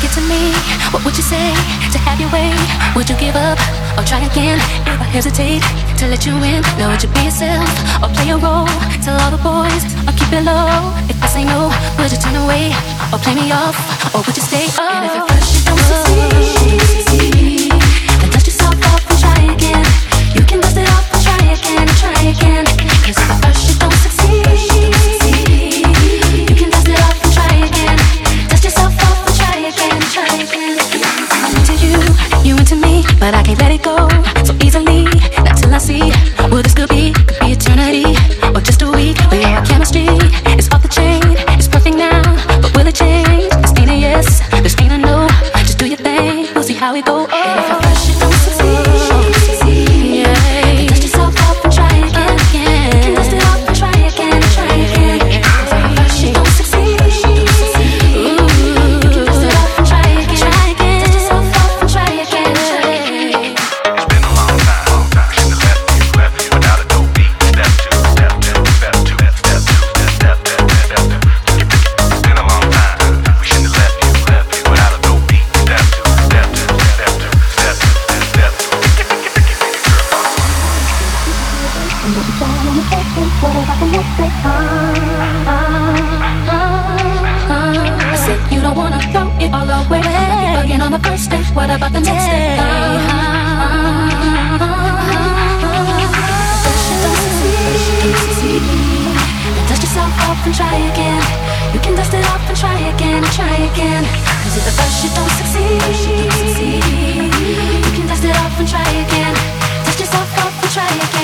to me, what would you say to have your way? Would you give up or try again? If I hesitate to let you in, now would you be yourself or play a role? Tell all the boys or keep it low. If I say no, would you turn away or play me off, or would you stay? And if at first you don't succeed, then dust yourself off and try again. You can dust it off and try again and try again. 'Cause if at first you don't succeed, you can dust it off and try again. Dust yourself off and try again and try again. I'm into you, you into me, but I can't let it go so easily. Not till I see what this could be eternity or just a week. But yeah, our chemistry is off the chain. It's perfect now, but will it change? This ain't a yes, this ain't a no. Just do your thing, we'll see how it go. And if at first you don't succeed, yeah, dust yourself off and try again. You can dust it off and try again and try again. 'Cause if at first you don't succeed, you can dust it off and try again. Try again, dust yourself off and try again. Try again. It's been a long time. In the left, you left without a dope beat. Step two, step two, step two. It's been a long time. We shouldn't have left you without a dope beat. Step two, step two. I said you don't wanna throw it all away. Again on the first day, what about the next day? Dust yourself off and try again. You can dust it off and try again and try again. 'Cause if at first you don't succeed, you can dust it off and try again. Dust yourself off and try again.